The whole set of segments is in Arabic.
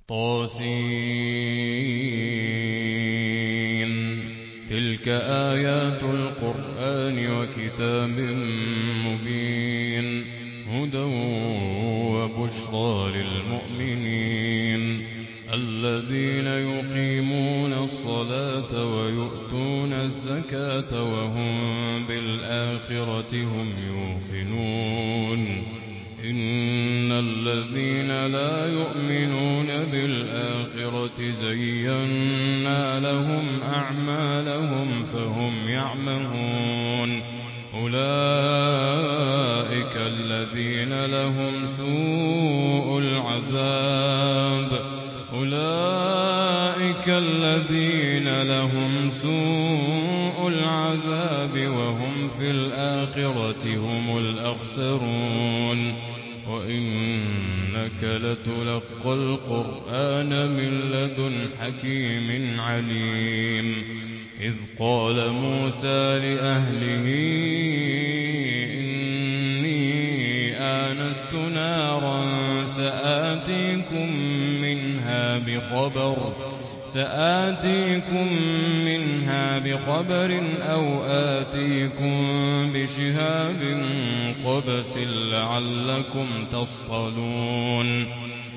طاسين. تلك آيات القرآن وكتاب مبين، هدى وبشرى للمؤمنين الذين يقيمون الصلاة ويؤتون الزكاة وهم بالآخرة هم يوقنون. إن الذين لا يؤمنون بالآخرة زينا لهم أعمالهم فهم يعمهون. أولئك الذين لهم سوء العذاب وهم في الآخرة هم الأخسرون. وإنك لتلقى القرآن من لدن حكيم عليم. إذ قال موسى لأهله إني آنست نارا سآتيكم منها بخبر أو آتيكم بشهاب قبس لعلكم تصطلون.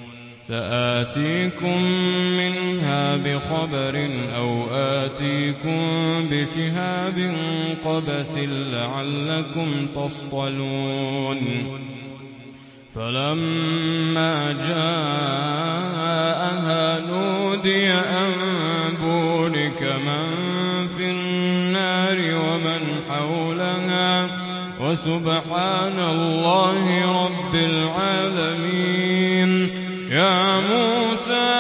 سآتيكم منها بخبر أو آتيكم بشهاب قبس لعلكم تصطلون. فلما جاءها نودي أن بورك من في النار ومن حولها وسبحان الله رب العالمين. يا موسى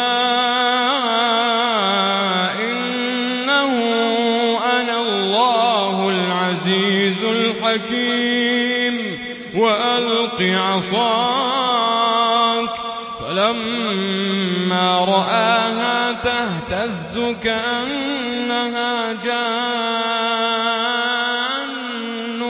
إنه أنا الله العزيز الحكيم وألق عصاك. فلما رآها تهتز كأنها جان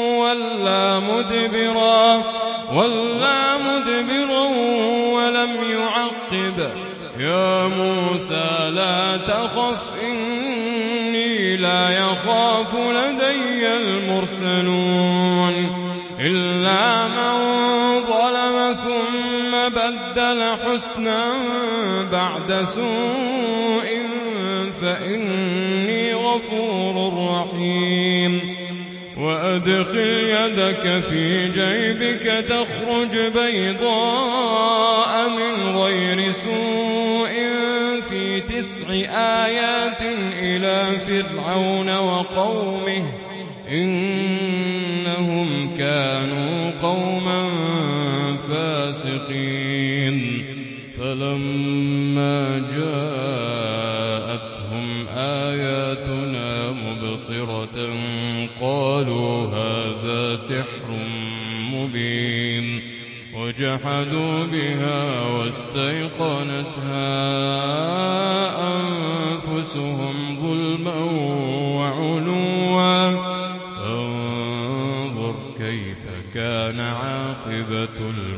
ولا مدبرا ولم يعقب. يا موسى لا تخف إني لا يخاف لدي المرسلون. إلا من ظلم ثم بدل حسنا بعد سوء فإني غفور رحيم. وأدخل يدك في جيبك تخرج بيضاء من غير سوء في 9 آيات إلى فرعون وقومه إنهم كانوا قوما فاسقين. فلما جاءتهم آياتنا مبصرة قالوا هذا سحر مبين. وجحدوا بها واستيقنتها أنفسهم ظلما وعلوا فانظر كيف كان عاقبة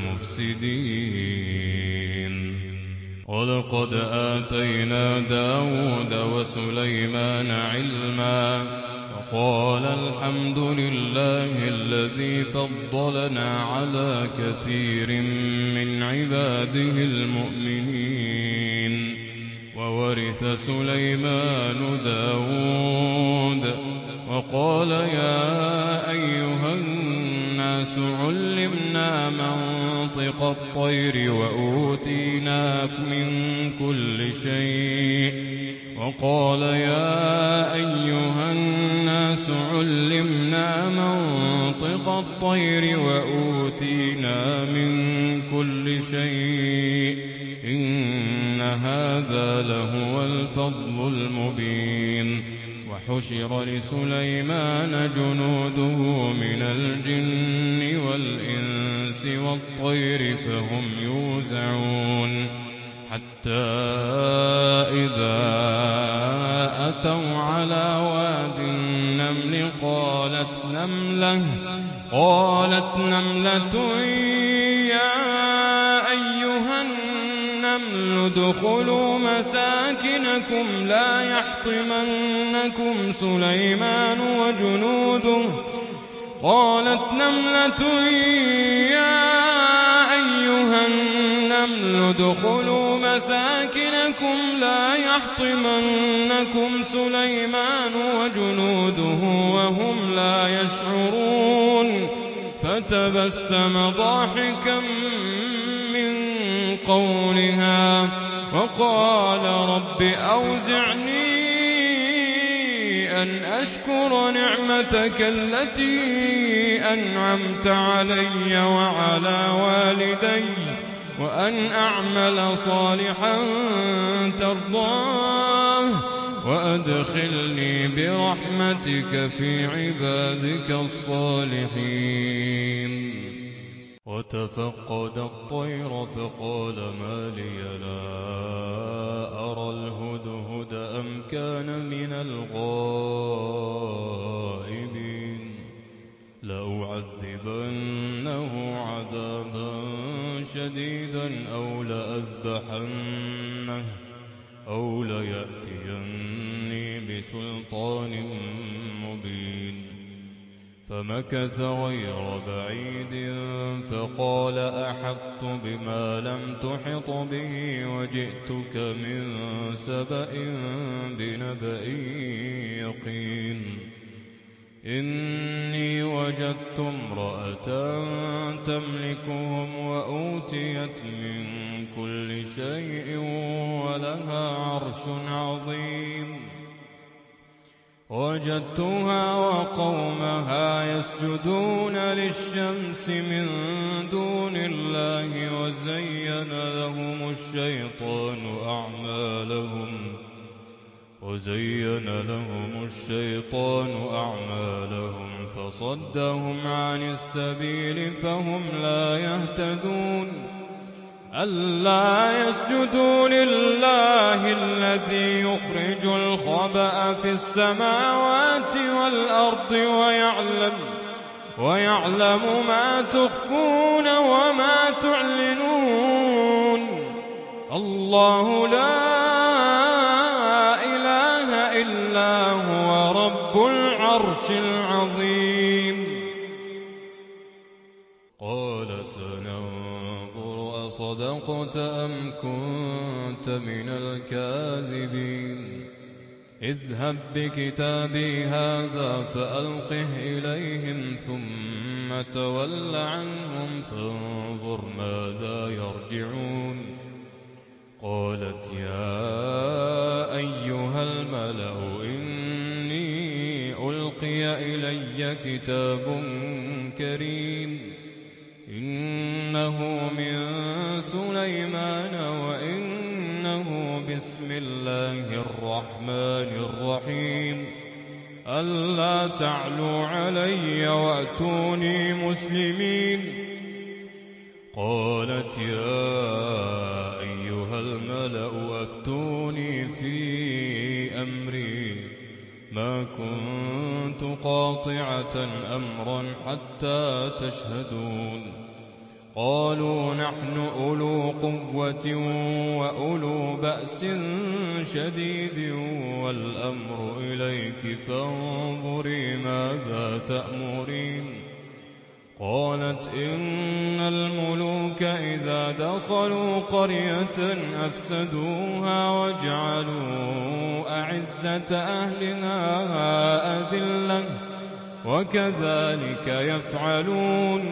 المفسدين. ولقد آتينا داود وسليمان علما وقال الحمد لله الذي فضلنا على كثير من عباده المؤمنين. وورث سليمان داود وقال يا أيها الناس علمنا منطق الطير وأوتينا من كل شيء. وقال يا أيها الناس علمنا منطق الطير وأوتينا من كل شيء إن هذا لهو الفضل المبين. وحشر لسليمان جنوده من الجن والإنس والطير فهم يوزعون. حتى إذا أتوا على واد النمل قالت نملة يا أيها النمل ادخلوا مساكنكم لا يحطمنكم سليمان وجنوده. قالت نملة يا أيها النمل ادخلوا مساكنكم لا يحطمنكم سليمان وجنوده وهم لا يشعرون. فتبسم ضاحكا من قولها وقال رب أوزعني أن أشكر نعمتك التي أنعمت علي وعلى والدي وأن أعمل صالحا ترضاه وأدخلني برحمتك في عبادك الصالحين. وتفقد الطير فقال ما لي لا أرى الهدهد أم كان من الغائبين لأعذبنه عذابا شديدا أو ليأتيني بسلطان مبين. فمكث غير بعيد فقال أحطت بما لم تحط به وجئتك من سبأ بنبأ يقين. إني وجدت امرأة تملكهم وأوتيت من كل شيء ولها عرش عظيم. وجدتها وقومها يسجدون للشمس من دون الله وزين لهم الشيطان أعمالهم فصدهم عن السبيل فهم لا يهتدون. ألا يسجدوا لله الذي يخرج الخبأ في السماوات والأرض ويعلم ما تخفون وما تعلنون. الله لا إله إلا هو رب العرش العظيم. قال سننظر أصدقت أم كنت من الكاذبين. اذهب بكتابي هذا فألقه إليهم ثم تول عنهم فانظر ماذا يرجعون. قالت يا أيها الملأ إني ألقي إلي كتاب كريم إنه من سليمان وإنه بسم الله الرحمن الرحيم ألا تعلوا علي وأتوني مسلمين. قالت يا أيها الملأ أفتوني في أمري ما كنت قاطعة أمرا حتى تشهدون. قالوا نحن أولو قوة وأولو بأس شديد والأمر إليك فانظري ماذا تأمرين. قالت إن الملوك إذا دخلوا قرية أفسدوها وجعلوا أعزة أهلها أذلة وكذلك يفعلون.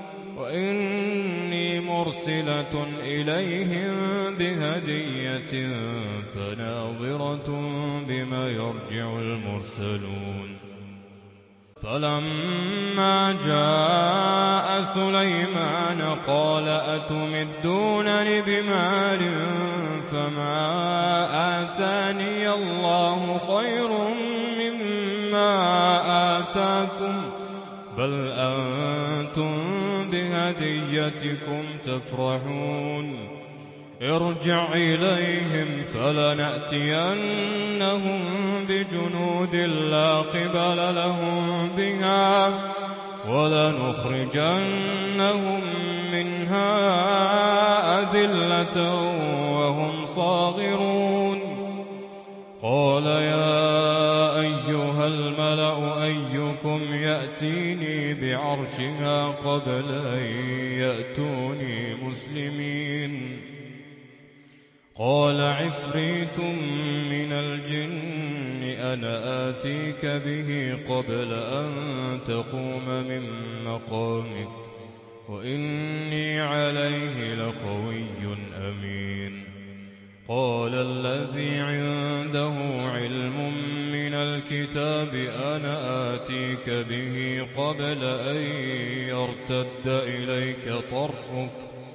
وإني مرسلة إليهم بهدية فناظرة بما يرجع المرسلون. فلما جاء سليمان قال أتمدونني بمال فما آتاني الله خير مما آتاكم بل أنتم بهديتكم تفرحون. ارجع إليهم فلنأتينهم بجنود لا قبل لهم بها ولنخرجنهم منها أذلة وهم قال يا أيها الملأ أيكم يأتيني بعرشها قبل أن يأتوني مسلمين قال عفريت من الجن أنا آتيك به قبل أن تقوم من مقامك وإني عليه لقوي أمين. قال الذي عنده علم من الكتاب أنا آتيك به قبل أن يرتد إليك طرفك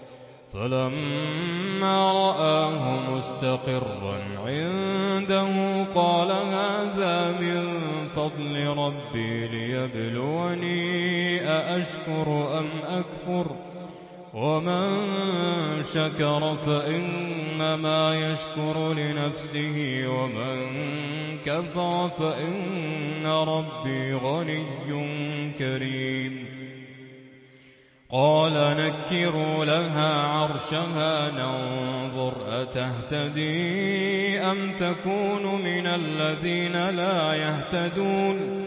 فلما رآه مستقرا عنده قال هذا من فضل ربي ليبلوني أأشكر أم أكفر ومن شكر فإنما يشكر لنفسه ومن كفر فإن ربي غني كريم. قال نكروا لها عرشها ننظر أتهتدي أم تكون من الذين لا يهتدون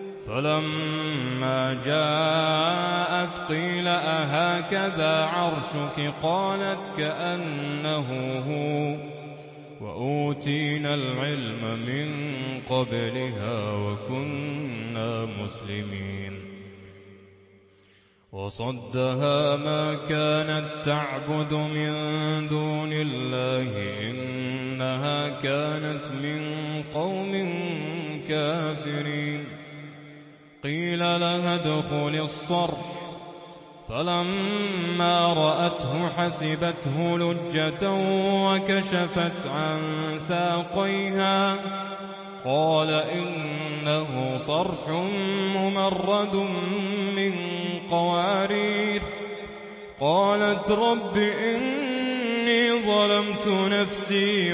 فلما جاءت قيل أهكذا عرشك قالت كأنه هو وأوتينا العلم من قبلها وكنا مسلمين. وصدها ما كانت تعبد من دون الله إنها كانت من قوم كافرين. قيل لها ادخل الصرح فلما رأته حسبته لجة وكشفت عن ساقيها قال إنه صرح ممرد من قوارير. قالت رب إني ظلمت نفسي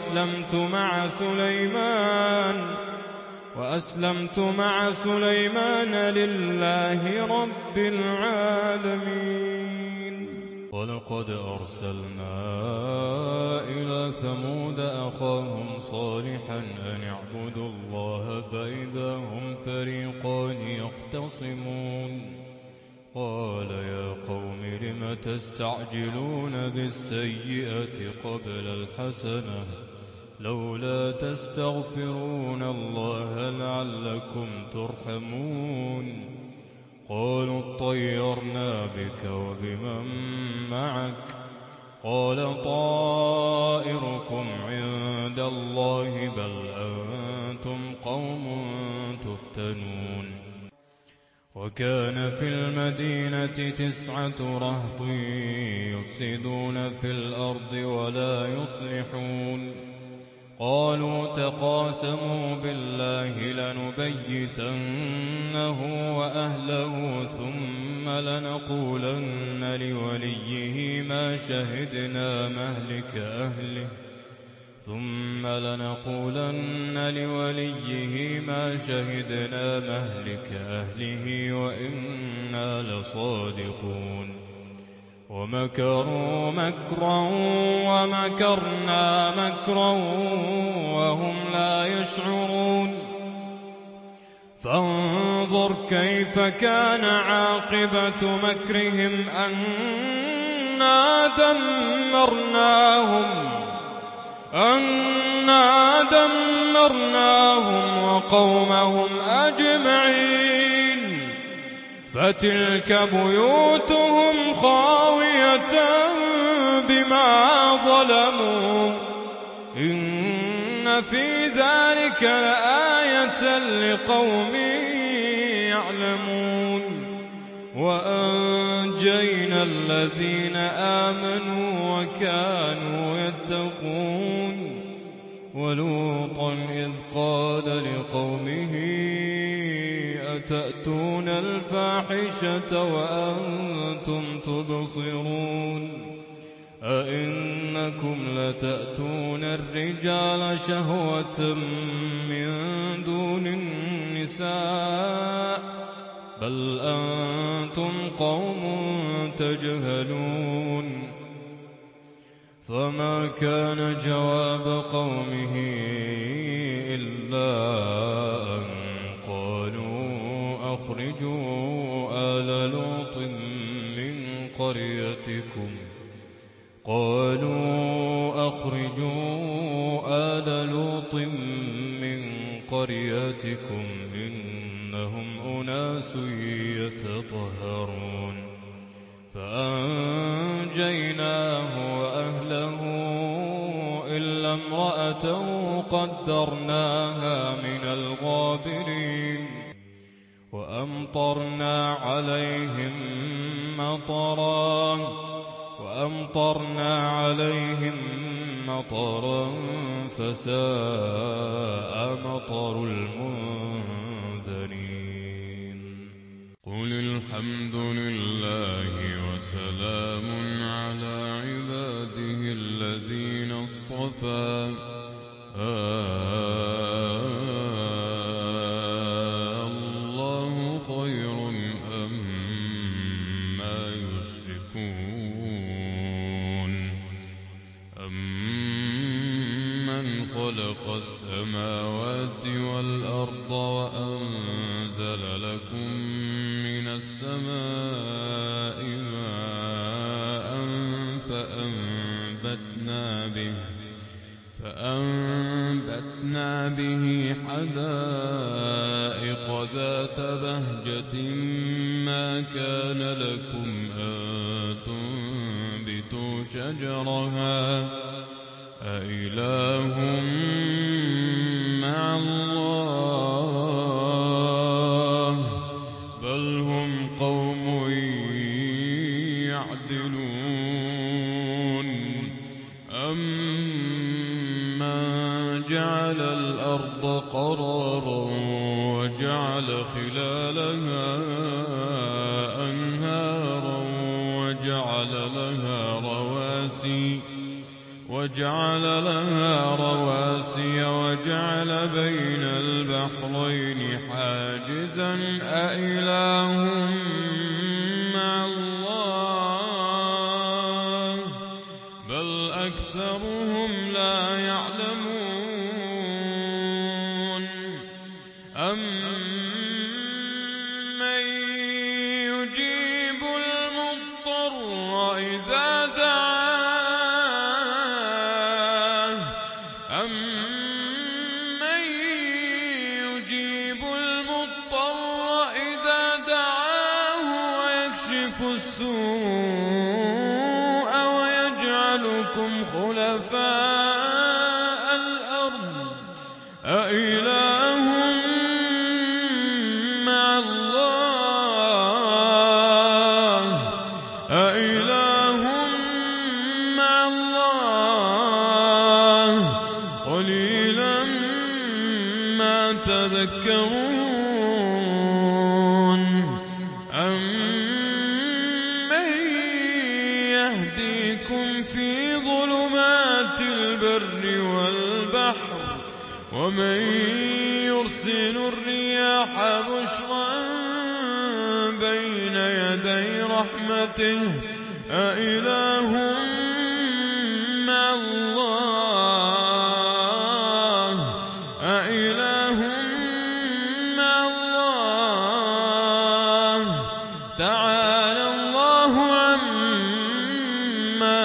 وأسلمت مع سليمان لله رب العالمين. ولقد أرسلنا إلى ثمود أخاهم صالحا أن اعبدوا الله فإذا هم فريقان يختصمون. قال يا قوم لم تستعجلون بالسيئة قبل الحسنة لولا تستغفرون الله لعلكم ترحمون. قالوا اطيرنا بك وبمن معك قال طائركم عند الله بل أنتم قوم تفتنون. وكان في المدينة 9 رهط يفسدون في الأرض ولا يصلحون. قالوا تقاسموا بالله لنبيتنه وأهله ثم لنقولن لوليه ما شهدنا مهلك أهله وإنا لصادقون. ومكروا مكرا ومكرنا مكرا وهم لا يشعرون. فانظر كيف كان عاقبة مكرهم أنا دمرناهم وقومهم أجمعين. فتلك بيوتهم خاوية بما ظلموا إن في ذلك لآية لقوم يعلمون. وأنجينا الذين آمنوا وكانوا يتقون. ولوطا إذ قال لقومه أتأتون الفاحشة وأنتم تبصرون أئنكم لتأتون الرجال شهوة من دون النساء بل أنتم قوم تجهلون. فما كان جواب قومه قريتكم قالوا أخرجوا آل لوط من قريتكم إنهم أناس يتطهرون فأنجيناه وأهله إلا امرأته قدرناها من الغابرين وأمطرنا عليهم مطرا فساء مطر المنذرين قل الحمد لله وسلام على عباده الذين اصطفى الله خير أما يشركون أمن خلق السماوات والأرض وأنزل لكم من السماء ماء فأنبتنا به حدائق ذات بهجة ما كان لكم أن تنبتوا شجرها أإله مع الله بل هم قوم يعدلون أمن جعل الأرض قرارا وجعل خلالها أنهارا وجعل لها رواسي وجعل بين البحرين حاجزا أإله مع الله بل أكثرهم لا يعلمون أمن يجيب المضطر إذا دعاه ويكشف السوء ويجعلكم خلفاء الأرض أإله مع الله قليلا ما تذكرون أمن يهديكم في ظلمات البر والبحر ومن يرسل الرياح بشرا بين يدي رحمته أإله مع الله تعالى الله عما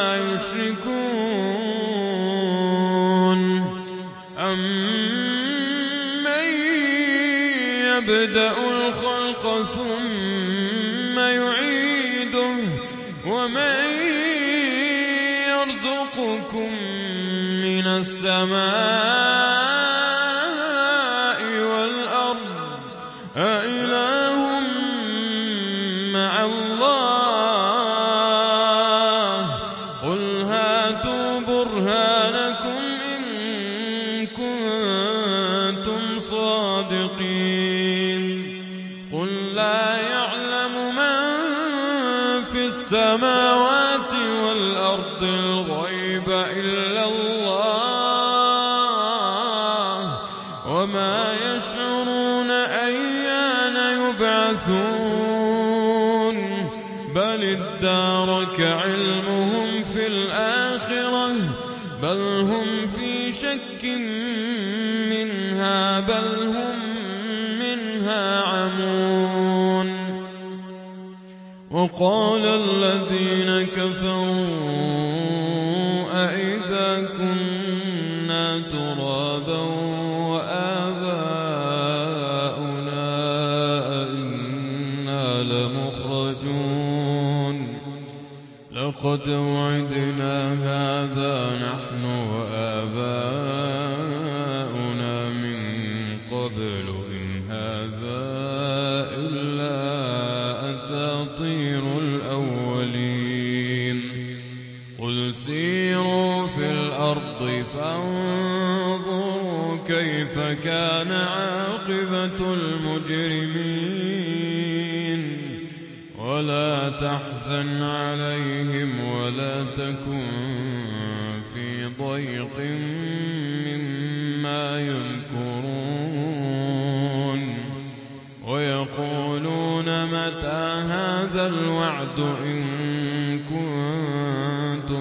يشركون أمن يبدأ الخلق ثم يعيده ومن يرزقكم من السماء والأرض أإله مع الله قل هاتوا برهانكم إن كنتم صادقين قل لا يعلم من في السماوات والأرض الغيب إلا الله وما يشعرون أيان يبعثون بل ادارك علمهم في الآخرة بل هم في شك منها بل هم منها عمون وقال الذين كفروا أئذا كنا ترابا وآباؤنا أئنا لمخرجون لقد وعدنا هذا نحن وآباؤنا من قبل إن هذا إلا أساطير الأولين قل سيروا في الأرض فانظروا كيف كان عاقبة المجرمين ولا تحزن عليهم ولا تكن في ضيق مما يمكرون ويقولون متى هذا الوعد إن كنتم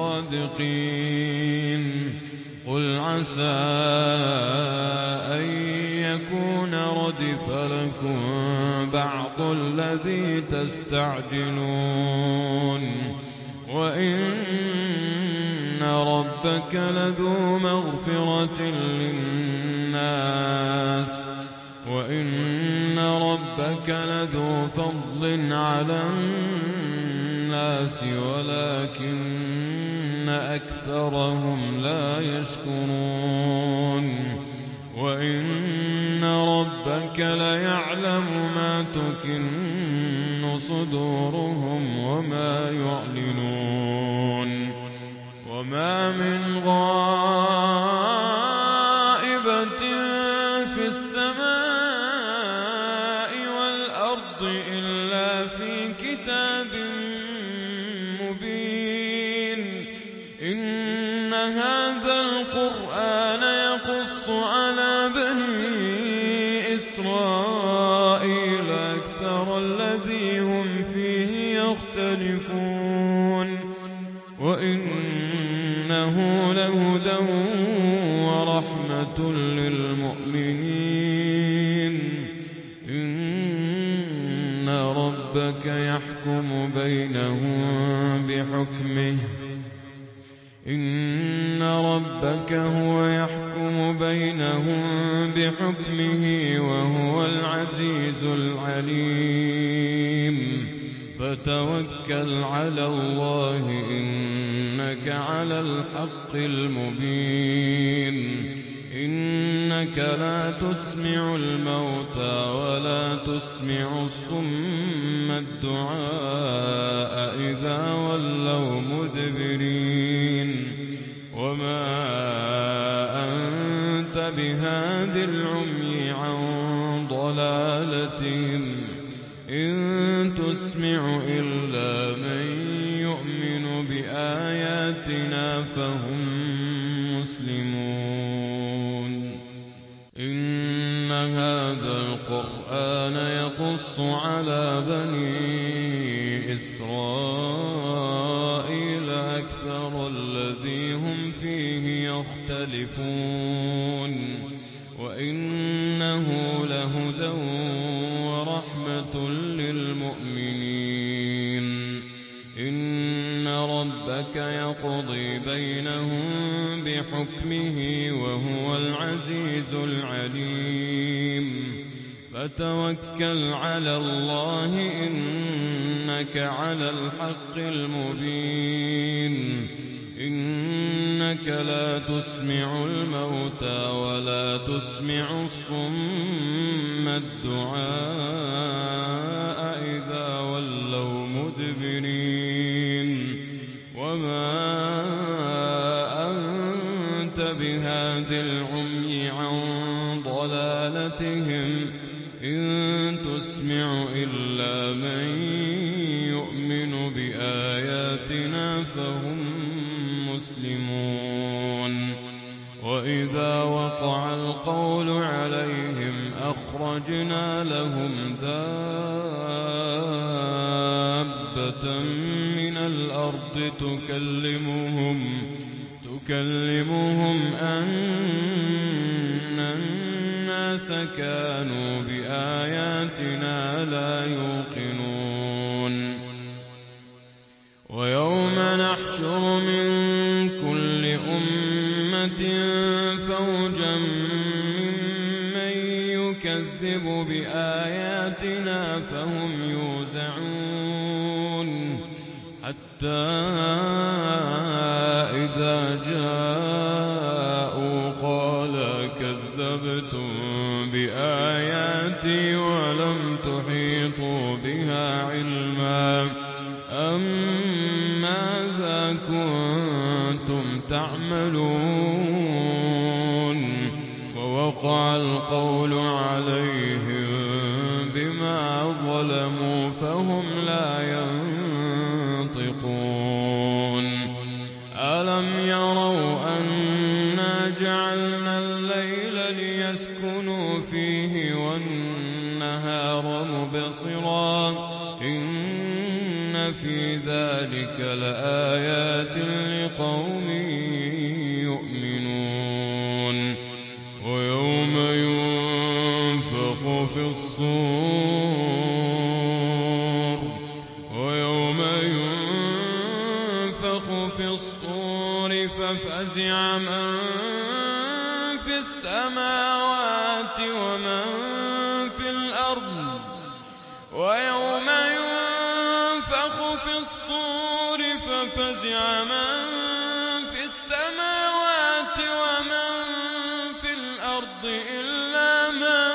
صادقين قل عسى أن يكون ردف لكم بعض الذي تستعجلون وإن ربك لذو مغفرة للناس وإن ربك لذو فضل على الناس ولكن أكثرهم لا يشكرون وإن ربك ليعلم ما تكن صدورهم وما يعلنون وما من غائبة في السماء والأرض إلا في كتاب مبين إن هذا القرآن يقص على بني إسرائيل أكثر الذي هم فيه يختلفون وإنه لهدى ورحمة للمؤمنين إن ربك يحكم بينهم بحكمه إن ربك هو يحكم بينهم بحكمه وهو العزيز العليم فتوكل على الله إنك على الحق المبين إنك لا تسمع الموتى ولا تسمع الصم الدعاء إذا ولوا مدبرين وما أنت بهاد العمي عن ضلالتهم إن تسمع إلا من يؤمن بآياتنا فهم مسلمون إن هذا القرآن يقص على بني إسرائيل أكثر الذي هم فيه يختلفون وإنه لهدى ورحمة للمؤمنين إن ربك يقضي بينهم بحكمه وهو العزيز العليم فتوكل على الله إنك على الحق المبين إنك لا تسمع الموتى ولا تسمع الصم الدعاء إذا ولوا مدبرين وما أنت بهاد العمي عن ضلالتهم إن تسمع إلا من يؤمن بآياتنا فهم مسلمون وإذا وقع القول عليهم أخرجنا لهم دابة من الأرض تكلمهم أن الناس كانوا بآياتنا لا يوقنون أمة فوجا ممن يكذب بآياتنا فهم يوزعون حتى إذا جاءوا قال كذبتم بآياتي ولم تحيطوا بها علما أم ماذا كنتم تعملون ووقع القول عليهم بما ظلموا فهم لا ينطقون ألم يروا أنا جعلنا الليل ليسكنوا فيه والنهار مبصرا إن في ذلك لآيات لقوم يؤمنون ويوم ينفخ في الصور ففزع من في السماوات ومن في الأرض ويوم ينفخ في الصور ففزع من في السماوات ومن في الأرض إلا من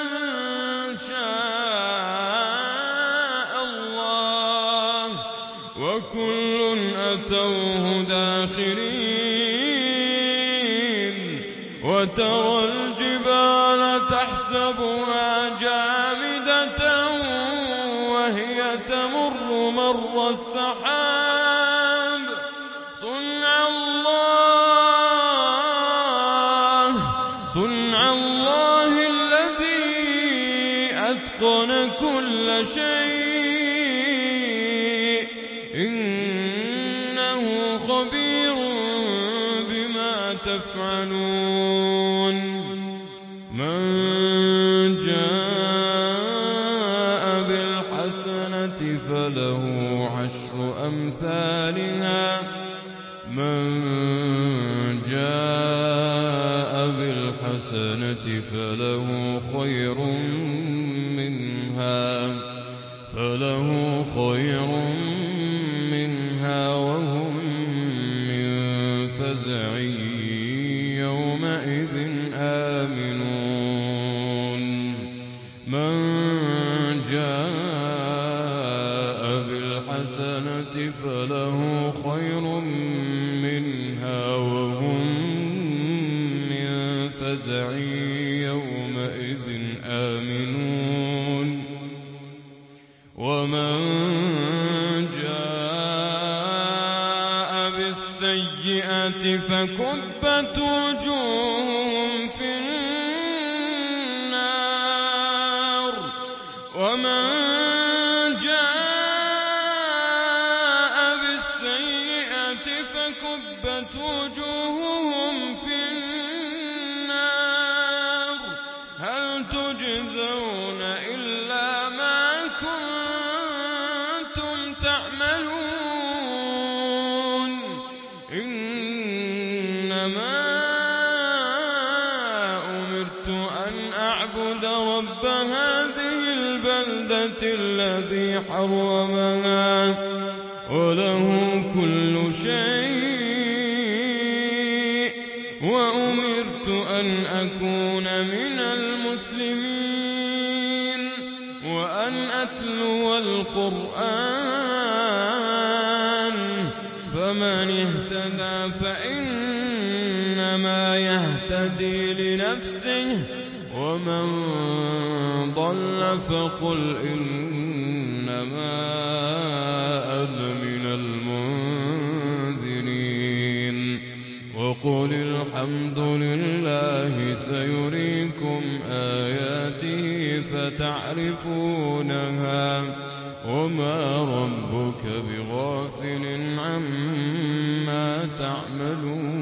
شاء الله وكل أتوه داخرين وترى الجبال تحسبها جامدة وهي تمر مر السحاب صنع الله الذي أتقن كل شيء إنه خبير بما تفعلون من جاء بالحسنة فله عشر أمثالها من جاء بالحسنة فله خير منها وهم من فزع يومئذ آمنون من جاء بالحسنة فله خير منها وهم من فزع يومئذ آمنون ومن جاء بالسيئة فكبت وجوههم في النار ومن جاء بالسيئة فكبت وجوههم في النار هل تجزون إلا ما كنتم تعملون إنما أمرت أن أعبد رب هذه البلدة الذي حرمها وله كل شيء وأمرت أن أكون من المسلمين وأن أتلو القرآن فمن اهتدى فإنما يهتدي لنفسه ومن ضل فقل إنما أنا من المنذرين وقل الحمد لله سيريكم آياته فتعرفونها وما ربك بغافل عما تعملون